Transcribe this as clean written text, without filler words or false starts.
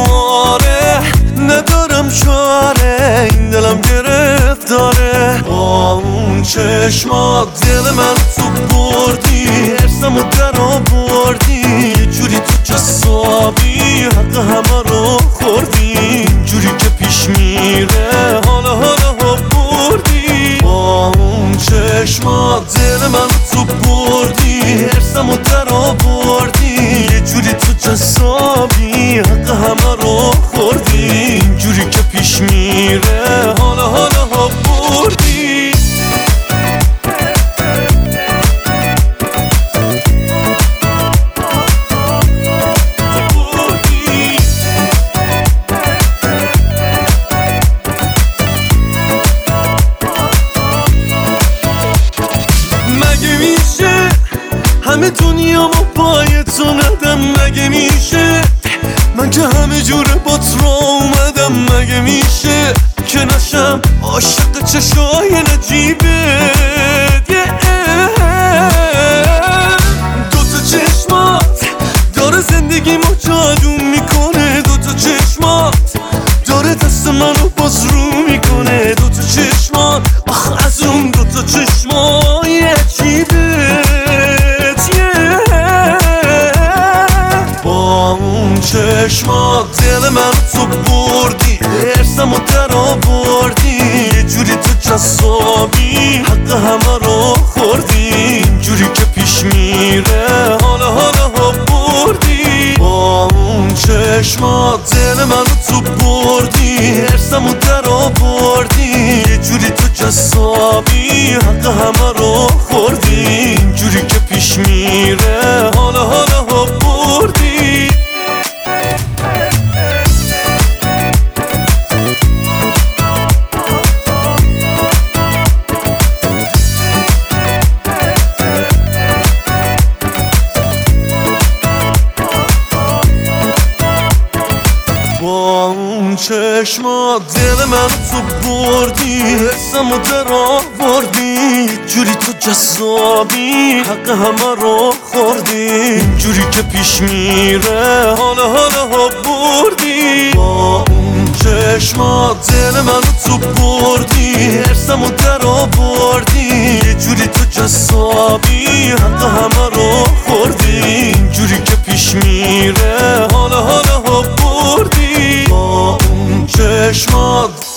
آره ندارم چاره، این دلم گرفتاره. با اون چشمات دل من تو بردی، ارسمو در آوردی، یه جوری تو جسابی حق همه رو خوردی. جوری که پیش میره حالا بردی. با اون چشمات دل من تو بردی، ارسمو در آوردی، یه جوری تو جسابی حق همه رو خوردی. جوری که پیش میره حالا بردی. مگه میشه همه دنیا ما پای تو ندم؟ مگه میشه من که همه جوره بات را اومدم؟ مگه میشه که نشم عاشق چشای نجیبت؟ دوتا چشمات داره زندگیمو جادو میکنه، دوتا چشمات داره دست منو باز رو میکنه. دوتا چشمات آخ از اون دوتا چشمای عجیبت. با اون چشمات دل من تو بردی، ارسمو در آوردی، یه جوری تو جسابی حق همه رو خوردی. جوری که پیش میره حالا بردی. با اون چشمات دل من تو بردی، ارسمو در آوردی، یه جوری تو جسابی حق همه رو خوردی. جوری که پیش میره حالا بردی. با اون چشمات دل من تو بردی، حسمو در آوردی، جوری تو جذابی حق همه رو خوردی. جوری که پیش میره حالا بردی. با اون چشمات دل من تو بردی، حسمو در آوردی، یه جوری تو جذابی حق همه رو خوردی. جوری که پیش میره حالا بردی. با اون چشمات